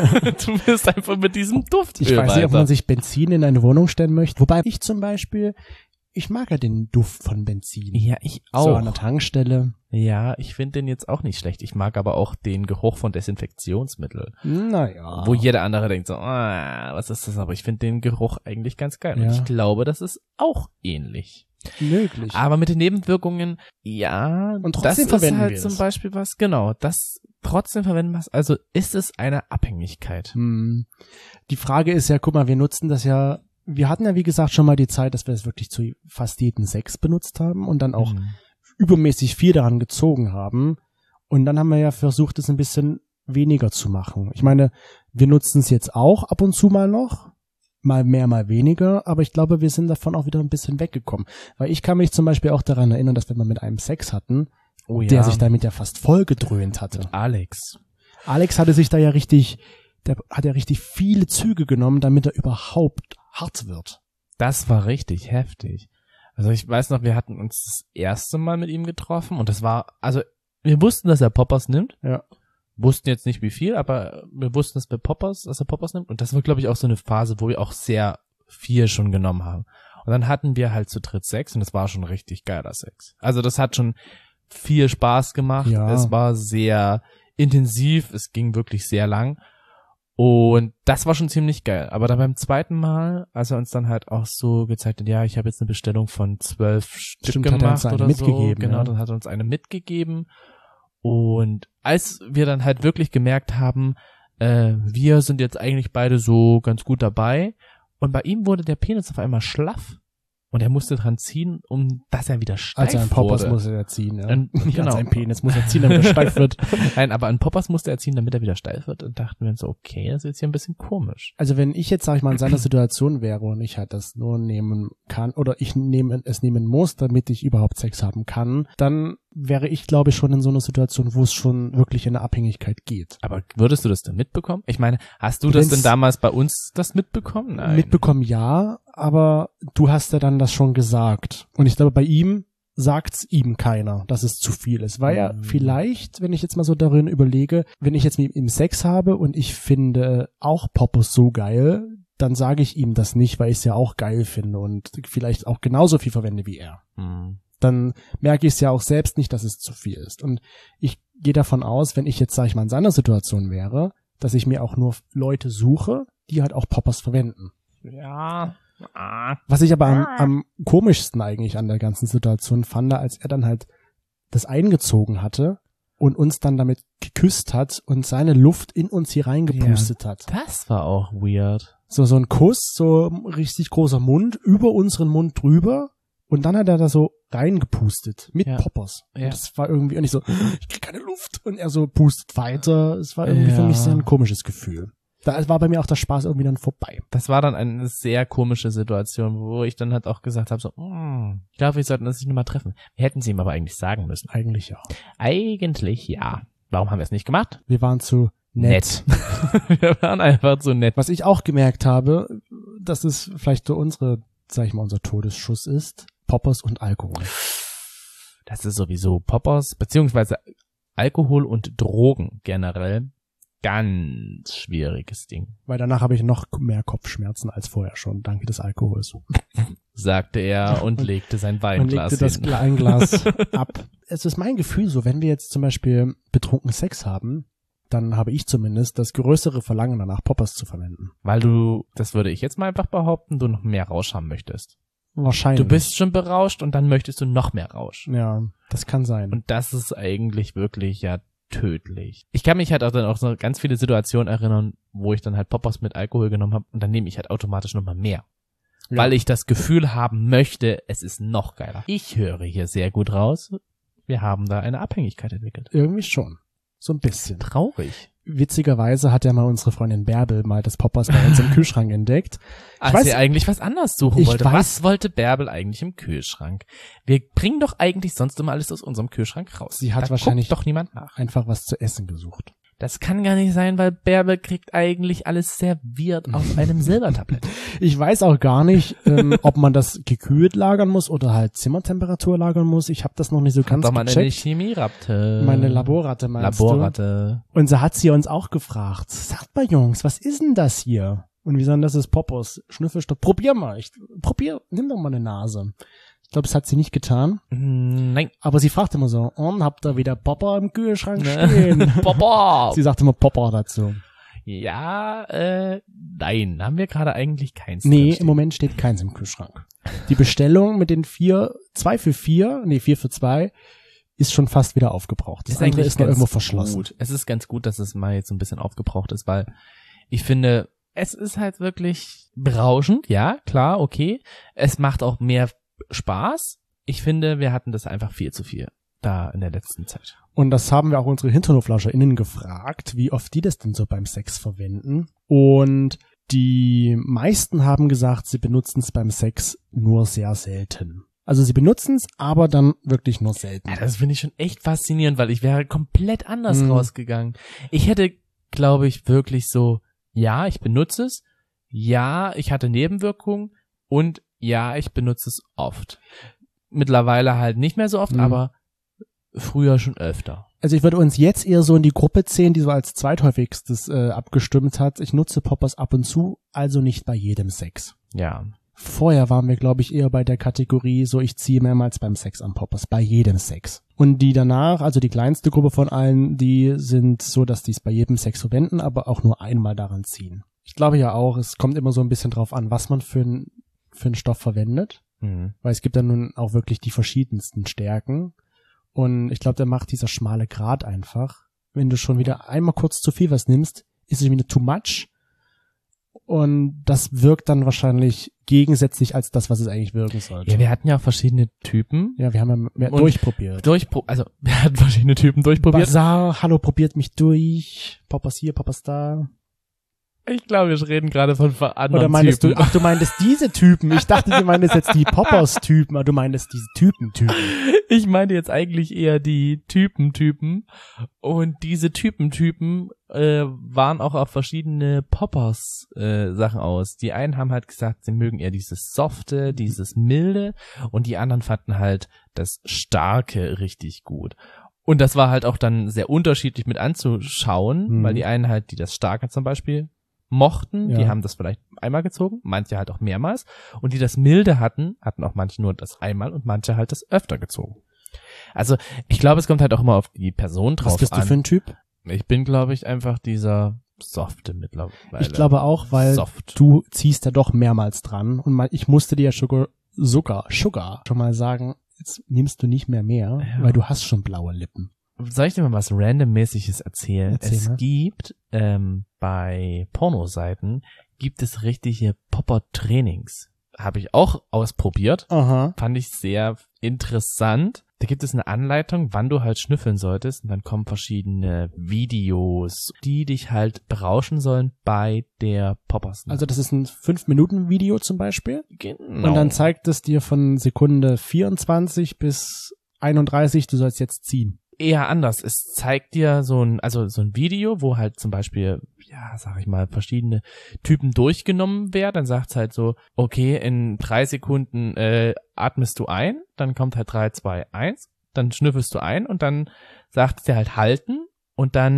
Du bist einfach mit diesem Duftöl Ich weiß nicht, ob weiter. man sich Benzin in eine Wohnung stellen möchte. Wobei ich zum Beispiel, ich mag ja den Duft von Benzin. Ja, ich auch. So an der Tankstelle. Ja, ich finde den jetzt auch nicht schlecht. Ich mag aber auch den Geruch von Desinfektionsmittel. Naja. Wo jeder andere denkt so, ah, was ist das? Aber ich finde den Geruch eigentlich ganz geil. Und Ja. ich glaube, das ist auch ähnlich. möglich. Aber mit den Nebenwirkungen, ja, Und das trotzdem ist verwenden halt wir zum es. Beispiel was, genau, das trotzdem verwenden wir es. Also ist es eine Abhängigkeit. Hm. Die Frage ist ja, guck mal, wir nutzen das ja, wir hatten ja wie gesagt schon mal die Zeit, dass wir es wirklich zu fast jedem Sex benutzt haben und dann auch Mhm. übermäßig viel daran gezogen haben. Und dann haben wir ja versucht, es ein bisschen weniger zu machen. Ich meine, wir nutzen es jetzt auch ab und zu mal noch, mal mehr, mal weniger, aber ich glaube, wir sind davon auch wieder ein bisschen weggekommen. Weil ich kann mich zum Beispiel auch daran erinnern, dass wenn wir mit einem Sex hatten, Oh ja. der sich damit ja fast voll gedröhnt hatte. Alex. Alex hatte sich da ja richtig, der hat ja richtig viele Züge genommen, damit er überhaupt hart wird. Das war richtig heftig. Also ich weiß noch, wir hatten uns das erste Mal mit ihm getroffen und das war, also wir wussten, dass er Poppers nimmt. Ja. Wussten jetzt nicht wie viel, aber wir wussten, dass wir Poppers, dass er Poppers nimmt. Und das war, glaube ich, auch so eine Phase, wo wir auch sehr viel schon genommen haben. Und dann hatten wir halt zu dritt Sex und das war schon richtig geiler Sex. Also das hat schon viel Spaß gemacht. Ja. Es war sehr intensiv, es ging wirklich sehr lang. Und das war schon ziemlich geil. Aber dann beim zweiten Mal, als er uns dann halt auch so gezeigt hat, ja, ich habe jetzt eine Bestellung von zwölf Stück Stimmt, hat er gemacht uns eine oder mitgegeben, so. Genau, ja. dann hat er uns eine mitgegeben. Und als wir dann halt wirklich gemerkt haben, äh, wir sind jetzt eigentlich beide so ganz gut dabei. Und bei ihm wurde der Penis auf einmal schlaff. Und er musste dran ziehen, um dass er wieder steif Also ein Poppers wurde. muss er ziehen, ja. Ein- Nicht genau. an seinem Penis muss er ziehen, damit er steif wird. Nein, aber an Poppers musste er ziehen, damit er wieder steif wird. Und dachten wir uns so, okay, das ist jetzt hier ein bisschen komisch. Also wenn ich jetzt, sag ich mal, in seiner Situation wäre und ich halt das nur nehmen kann oder ich nehme, es nehmen muss, damit ich überhaupt Sex haben kann, dann wäre ich, glaube ich, schon in so einer Situation, wo es schon wirklich in eine Abhängigkeit geht. Aber würdest du das denn mitbekommen? Ich meine, hast du Wenn's- das denn damals bei uns das mitbekommen? Nein. Mitbekommen ja, aber du hast ja dann das schon gesagt. Und ich glaube, bei ihm sagt's ihm keiner, dass es zu viel ist. Weil er Mhm. vielleicht, wenn ich jetzt mal so darin überlege, wenn ich jetzt mit ihm Sex habe und ich finde auch Poppers so geil, dann sage ich ihm das nicht, weil ich es ja auch geil finde und vielleicht auch genauso viel verwende wie er. Hm. Dann merke ich es ja auch selbst nicht, dass es zu viel ist. Und ich gehe davon aus, wenn ich jetzt, sag ich mal, in seiner Situation wäre, dass ich mir auch nur Leute suche, die halt auch Poppers verwenden. Ja. Ah. Was ich aber am, am komischsten eigentlich an der ganzen Situation fand, als er dann halt das eingezogen hatte und uns dann damit geküsst hat und seine Luft in uns hier reingepustet hat. Das war auch weird. So, so ein Kuss, so ein richtig großer Mund, über unseren Mund drüber. Und dann hat er da so reingepustet mit Ja. Poppers. Ja. Und das war irgendwie, und ich so, ich krieg keine Luft. Und er so pustet weiter. Es war irgendwie für Ja. mich sehr ein komisches Gefühl. Da war bei mir auch der Spaß irgendwie dann vorbei. Das war dann eine sehr komische Situation, wo ich dann halt auch gesagt habe, so, mm, ich glaube, wir sollten uns nicht nochmal treffen. Wir hätten sie ihm aber eigentlich sagen müssen. Eigentlich ja. Eigentlich ja. Warum haben wir es nicht gemacht? Wir waren zu nett. Wir waren einfach zu nett. Was ich auch gemerkt habe, dass es vielleicht so unsere, sag ich mal, unser Todesschuss ist, Poppers und Alkohol. Das ist sowieso Poppers, beziehungsweise Alkohol und Drogen generell ganz schwieriges Ding, Weil danach habe ich noch mehr Kopfschmerzen als vorher schon, dank des Alkohols. sagte er und legte sein Man Weinglas legte das hin. Weinglas ab. Es ist mein Gefühl so, wenn wir jetzt zum Beispiel betrunken Sex haben, dann habe ich zumindest das größere Verlangen danach, Poppers zu verwenden. Weil du, das würde ich jetzt mal einfach behaupten, du noch mehr Rausch haben möchtest. Wahrscheinlich. Du bist schon berauscht und dann möchtest du noch mehr Rausch. Ja, das kann sein. Und das ist eigentlich wirklich ja tödlich. Ich kann mich halt auch dann auch so ganz viele Situationen erinnern, wo ich dann halt Poppers mit Alkohol genommen habe und dann nehme ich halt automatisch nochmal mehr. Ja. Weil ich das Gefühl haben möchte, es ist noch geiler. Ich höre hier sehr gut raus, wir haben da eine Abhängigkeit entwickelt. Irgendwie schon. So ein bisschen. Traurig. Witzigerweise hat ja mal unsere Freundin Bärbel mal das Poppers bei uns im Kühlschrank entdeckt. Ich Als weiß- sie eigentlich was anderes suchen ich wollte. weiß- Was wollte Bärbel eigentlich im Kühlschrank? Wir bringen doch eigentlich sonst immer alles aus unserem Kühlschrank raus. Sie hat da wahrscheinlich- guckt doch niemand nach. Einfach was zu essen gesucht. Das kann gar nicht sein, weil Bärbel kriegt eigentlich alles serviert auf einem Silbertablett. Ich weiß auch gar nicht, ähm, ob man das gekühlt lagern muss oder halt Zimmertemperatur lagern muss. Ich habe das noch nicht so ganz Doch mal eine gecheckt. Chemieratte. Meine Laborratte meinst Laborratte. du? Und so hat sie uns auch gefragt. Sagt mal Jungs, was ist denn das hier? Und wir sagen, das ist Poppers. Schnüffelstoff. Probier mal. Ich, probier, nimm doch mal eine Nase. Ich glaube, das hat sie nicht getan. Nein. Aber sie fragte immer so, und habt ihr wieder Popper im Kühlschrank Ne. stehen? Papa. Sie sagte immer Popper dazu. Ja, äh, nein, haben wir gerade eigentlich keins. Nee, drinstehen. im Moment steht keins im Kühlschrank. Die Bestellung mit den vier, zwei für vier, nee, vier für zwei, ist schon fast wieder aufgebraucht. Das ist andere eigentlich ist noch ganz irgendwo verschlossen. Gut. Es ist ganz gut, dass es mal jetzt so ein bisschen aufgebraucht ist, weil ich finde, es ist halt wirklich berauschend, ja, klar, okay. Es macht auch mehr Spaß. Ich finde, wir hatten das einfach viel zu viel da in der letzten Zeit. Und das haben wir auch unsere HinternhoflauscherInnen gefragt, wie oft die das denn so beim Sex verwenden. Und die meisten haben gesagt, sie benutzen es beim Sex nur sehr selten. Also sie benutzen es, aber dann wirklich nur selten. Ja, das finde ich schon echt faszinierend, weil ich wäre komplett anders Mhm. rausgegangen. Ich hätte, glaube ich, wirklich so, ja, ich benutze es, ja, ich hatte Nebenwirkungen und ja, ich benutze es oft. Mittlerweile halt nicht mehr so oft, Mhm. aber früher schon öfter. Also ich würde uns jetzt eher so in die Gruppe zählen, die so als zweithäufigstes äh, abgestimmt hat. Ich nutze Poppers ab und zu, also nicht bei jedem Sex. Ja. Vorher waren wir, glaube ich, eher bei der Kategorie, so ich ziehe mehrmals beim Sex an Poppers, bei jedem Sex. Und die danach, also die kleinste Gruppe von allen, die sind so, dass die es bei jedem Sex verwenden, aber auch nur einmal daran ziehen. Ich glaube ja auch, es kommt immer so ein bisschen drauf an, was man für einen für einen Stoff verwendet, Mhm. weil es gibt dann nun auch wirklich die verschiedensten Stärken. Und ich glaube, der macht dieser schmale Grat einfach. Wenn du schon wieder einmal kurz zu viel was nimmst, ist es wieder too much. Und das wirkt dann wahrscheinlich gegensätzlich als das, was es eigentlich wirken sollte. Ja, wir hatten ja auch verschiedene Typen. Ja, wir haben ja mehr Und durchprobiert. Durchpro also, wir hatten verschiedene Typen durchprobiert. Bazar, hallo, probiert mich durch. Poppers hier, Poppers da. Ich glaube, wir reden gerade von anderen Oder meintest Typen. du, ach, du meintest diese Typen. Ich dachte, du meintest jetzt die Poppers-Typen, aber du meintest diese Typen-Typen. Ich meinte jetzt eigentlich eher die Typen-Typen. Und diese Typen-Typen äh, waren auch auf verschiedene Poppers-Sachen aus. Die einen haben halt gesagt, sie mögen eher dieses Softe, dieses Milde. Und die anderen fanden halt das Starke richtig gut. Und das war halt auch dann sehr unterschiedlich mit anzuschauen, Mhm. weil die einen halt, die das Starke zum Beispiel mochten, Ja. die haben das vielleicht einmal gezogen, manche halt auch mehrmals. Und die das Milde hatten, hatten auch manche nur das einmal und manche halt das öfter gezogen. Also ich glaube, es kommt halt auch immer auf die Person drauf Was bist an. du für ein Typ? Ich bin, glaube ich, einfach dieser Softe mittlerweile. Ich glaube auch, weil Soft. du ziehst da doch mehrmals dran. Und mal, ich musste dir ja sogar, sogar, sogar schon mal sagen, jetzt nimmst du nicht mehr mehr, Ja. weil du hast schon blaue Lippen. Soll ich dir mal was Randommäßiges erzählen? Erzähl es mal. gibt ähm, bei Pornoseiten gibt es richtige Popper-Trainings. Habe ich auch ausprobiert. Aha. Fand ich sehr interessant. Da gibt es eine Anleitung, wann du halt schnüffeln solltest. Und dann kommen verschiedene Videos, die dich halt berauschen sollen bei der Poppers. Also das ist ein fünf Minuten Video zum Beispiel. genau. Und dann zeigt es dir von Sekunde vierundzwanzig bis einunddreißig, du sollst jetzt ziehen. eher anders. Es zeigt dir so ein, also so ein Video, wo halt zum Beispiel, ja, sag ich mal, verschiedene Typen durchgenommen werden. Dann sagt es halt so, okay, in drei Sekunden äh, atmest du ein, dann kommt halt drei, zwei, eins, dann schnüffelst du ein und dann sagt es dir halt halten und dann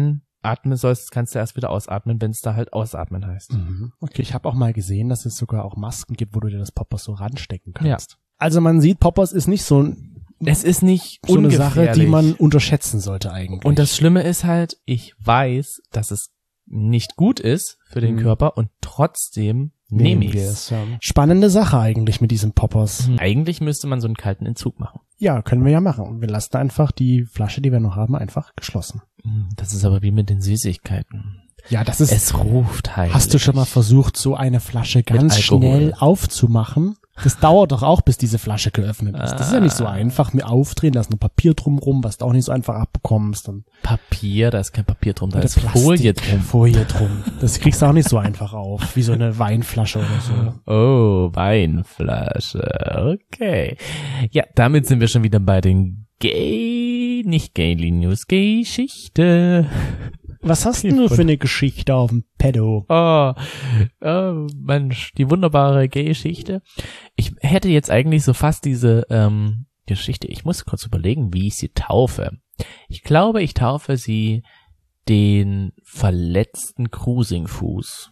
atmen sollst, kannst du erst wieder ausatmen, wenn es da halt ausatmen heißt. Mhm. Okay, ich habe auch mal gesehen, dass es sogar auch Masken gibt, wo du dir das Poppers so ranstecken kannst. Ja. Also man sieht, Poppers ist nicht so ein Es ist nicht so eine ungefährlich. Sache, die man unterschätzen sollte eigentlich. Und das Schlimme ist halt, ich weiß, dass es nicht gut ist für den Mhm. Körper und trotzdem nehme ich es. Ja. Spannende Sache eigentlich mit diesen Poppers. Mhm. Eigentlich müsste man so einen kalten Entzug machen. Ja, können wir ja machen. Wir lassen einfach die Flasche, die wir noch haben, einfach geschlossen. Das ist aber wie mit den Süßigkeiten. Ja, das ist... Es ruft heilig. Hast du schon mal versucht, so eine Flasche ganz Alkohol. schnell aufzumachen? Das dauert doch auch, bis diese Flasche geöffnet ist. Das ist ja nicht so einfach. Mir aufdrehen, da ist noch Papier drumrum, was du auch nicht so einfach abbekommst. Und Papier, da ist kein Papier drum, da oder ist Folie drum. Folie drum. Das kriegst du auch nicht so einfach auf, wie so eine Weinflasche oder so. Oh, Weinflasche. Okay. Ja, damit sind wir schon wieder bei den Gay, nicht Gayly News, Geschichte. Was hast denn du für eine Geschichte auf dem Pedo? Oh, oh, Mensch, die wunderbare Gay-Geschichte. Ich hätte jetzt eigentlich so fast diese ähm, Geschichte, ich muss kurz überlegen, wie ich sie taufe. Ich glaube, ich taufe sie den verletzten Cruising-Fuß.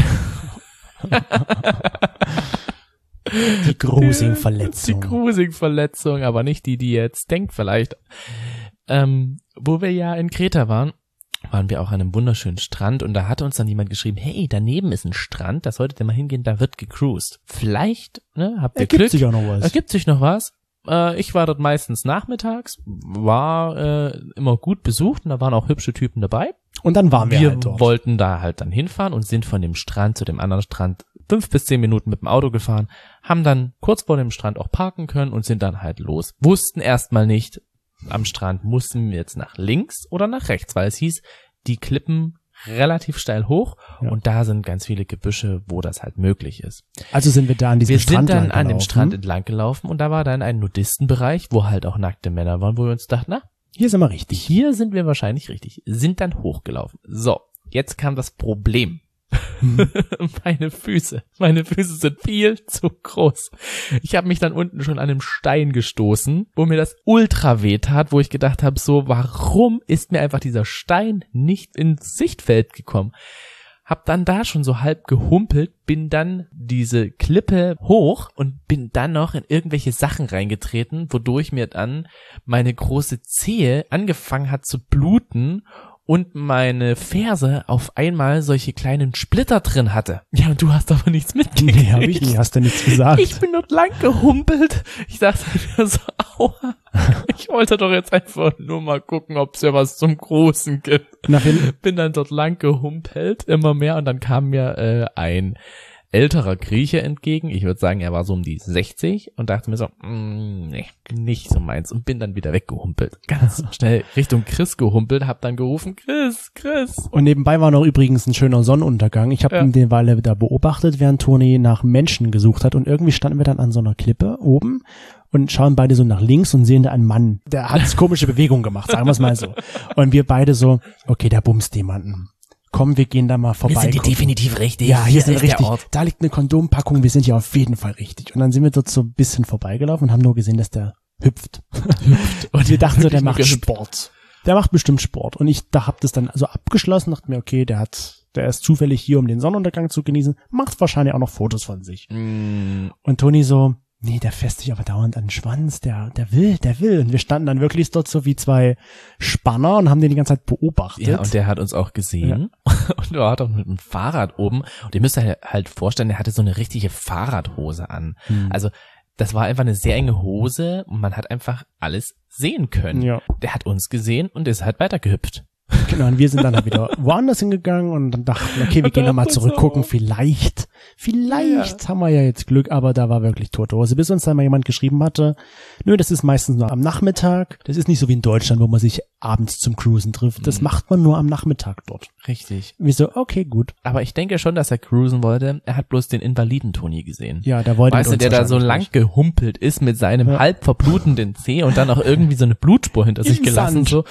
Die Cruising-Verletzung. Die Cruising-Verletzung, aber nicht die, die ihr jetzt denkt vielleicht. Ähm, wo wir ja in Kreta waren, waren wir auch an einem wunderschönen Strand und da hatte uns dann jemand geschrieben, hey, daneben ist ein Strand, da solltet ihr mal hingehen, da wird gecruised. Vielleicht, ne, habt ihr Ergibt Glück. sich auch noch was. Ergibt sich noch was. Äh, ich war dort meistens nachmittags, war äh, immer gut besucht und da waren auch hübsche Typen dabei. Und dann waren wir, Wir halt dort. wollten da halt dann hinfahren und sind von dem Strand zu dem anderen Strand fünf bis zehn Minuten mit dem Auto gefahren, haben dann kurz vor dem Strand auch parken können und sind dann halt los. Wussten erstmal nicht, am Strand mussten wir jetzt nach links oder nach rechts, weil es hieß, die Klippen relativ steil hoch Ja. und da sind ganz viele Gebüsche, wo das halt möglich ist. Also sind wir da an diesem Wir Strand sind dann lang an dem gelaufen. Strand entlang gelaufen und da war dann ein Nudistenbereich, wo halt auch nackte Männer waren, wo wir uns dachten, na, Hier sind wir richtig. hier sind wir wahrscheinlich richtig. Sind dann hochgelaufen. So, jetzt kam das Problem. Mhm. Meine Füße. Meine Füße sind viel zu groß. Ich habe mich dann unten schon an einem Stein gestoßen, wo mir das ultra weh tat, wo ich gedacht habe, so, warum ist mir einfach dieser Stein nicht ins Sichtfeld gekommen? Hab dann da schon so halb gehumpelt, bin dann diese Klippe hoch und bin dann noch in irgendwelche Sachen reingetreten, wodurch mir dann meine große Zehe angefangen hat zu bluten und meine Ferse auf einmal solche kleinen Splitter drin hatte. Ja, und du hast aber nichts mitgekriegt. Nee, hab ich nicht. Hast du nichts gesagt? Ich bin dort lang gehumpelt. Ich dachte mir so, aua. Ich wollte doch jetzt einfach nur mal gucken, ob es ja was zum Großen gibt. Nach hinten. Bin dann dort lang gehumpelt, immer mehr, und dann kam mir äh, ein älterer Grieche entgegen. Ich würde sagen, er war so um die sechzig und dachte mir so, mm, nee, nicht so meins, und bin dann wieder weggehumpelt. Ganz schnell Richtung Chris gehumpelt, hab dann gerufen, Chris, Chris. Und nebenbei war noch übrigens ein schöner Sonnenuntergang. Ich habe Ja. ihn den Weile da beobachtet, während Toni nach Menschen gesucht hat. Und irgendwie standen wir dann an so einer Klippe oben und schauen beide so nach links und sehen da einen Mann. Der hat komische Bewegungen gemacht, sagen wir es mal so. Und wir beide so, okay, der bumst jemanden. Komm, wir gehen da mal vorbei. Wir sind hier gucken. definitiv richtig. Ja, hier sind wir ist der richtig. Ort. Da liegt eine Kondompackung, wir sind hier auf jeden Fall richtig. Und dann sind wir dort so ein bisschen vorbeigelaufen und haben nur gesehen, dass der hüpft. Und wir dachten so, der Wirklich nur macht gehüpft. Sport. Der macht bestimmt Sport. Und ich da hab das dann so abgeschlossen, dachte mir, okay, der hat, der ist zufällig hier, um den Sonnenuntergang zu genießen, macht wahrscheinlich auch noch Fotos von sich. Mm, Und Toni so, nee, der fässt sich aber dauernd an den Schwanz, der, der will, der will. Und wir standen dann wirklich dort so wie zwei Spanner und haben den die ganze Zeit beobachtet. Ja, und der hat uns auch gesehen. Und er war auch mit dem Fahrrad oben. Und ihr müsst euch halt vorstellen, der hatte so eine richtige Fahrradhose an. Hm. Also das war einfach eine sehr enge Hose und man hat einfach alles sehen können. Ja. Der hat uns gesehen und ist halt weitergehüpft. Genau, und wir sind dann halt wieder woanders hingegangen und dann dachten, okay, wir Und gehen der nochmal hat uns zurückgucken, auch- vielleicht, vielleicht haben wir ja jetzt Glück, aber da war wirklich tote Hose, bis uns dann mal jemand geschrieben hatte, nö, das ist meistens nur am Nachmittag, das ist nicht so wie in Deutschland, wo man sich abends zum Cruisen trifft, das Mhm. macht man nur am Nachmittag dort. Richtig. Wir so, okay, gut. Aber ich denke schon, dass er cruisen wollte. Er hat bloß den Invaliden-Toni gesehen. Ja, der wollte Weißt du, mit uns der da so lang wahrscheinlich gehumpelt ist mit seinem Ja. halb verblutenden Zeh und dann auch irgendwie so eine Blutspur hinter sich Im gelassen. Sand. So.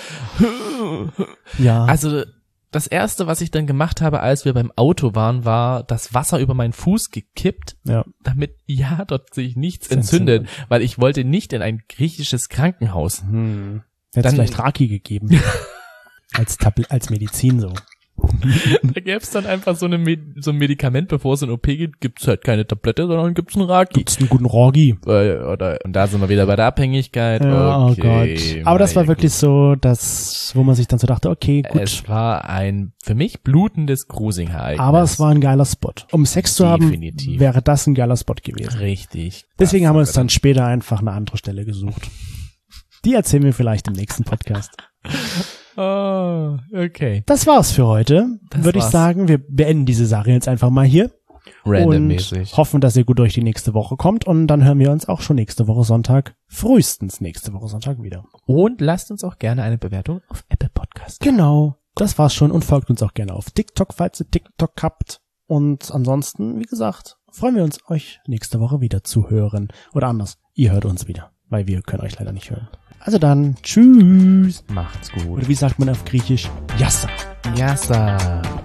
nicht. Ja, Also das erste, was ich dann gemacht habe, als wir beim Auto waren, war das Wasser über meinen Fuß gekippt, ja. damit ja dort sich nichts Das entzündet, entzündet. weil ich wollte nicht in ein griechisches Krankenhaus. Hm. Hätte Dann- vielleicht Raki gegeben. Als Tablet, als Medizin so. Da gäbe es dann einfach so, eine Med- so ein Medikament, bevor es in O P geht, gibt's halt keine Tablette, sondern gibt's einen Raki. Gibt's einen guten Rorgi. Äh, oder, und da sind wir wieder bei der Abhängigkeit. Ja, Okay, oh Gott. Aber das war naja, wirklich gut. so, das, wo man sich dann so dachte, okay, gut. Es war ein für mich blutendes Cruising-Ereignis. Aber es war ein geiler Spot. Um Sex zu haben, Definitiv. wäre das ein geiler Spot gewesen. Richtig. Deswegen Das haben wir uns war dann später einfach eine andere Stelle gesucht. Die erzählen wir vielleicht im nächsten Podcast. Oh, okay. Das war's für heute. Das Würde ich war's. sagen, wir beenden diese Sache jetzt einfach mal hier. Randommäßig. Und hoffen, dass ihr gut durch die nächste Woche kommt. Und dann hören wir uns auch schon nächste Woche Sonntag, frühestens nächste Woche Sonntag wieder. Und lasst uns auch gerne eine Bewertung auf Apple Podcast. Genau. Das war's schon und folgt uns auch gerne auf TikTok, falls ihr TikTok habt. Und ansonsten, wie gesagt, freuen wir uns, euch nächste Woche wieder zu hören. Oder anders, ihr hört uns wieder, weil wir können euch leider nicht hören. Also dann, tschüss. Macht's gut. Oder wie sagt man auf Griechisch? Yassa. Yassa.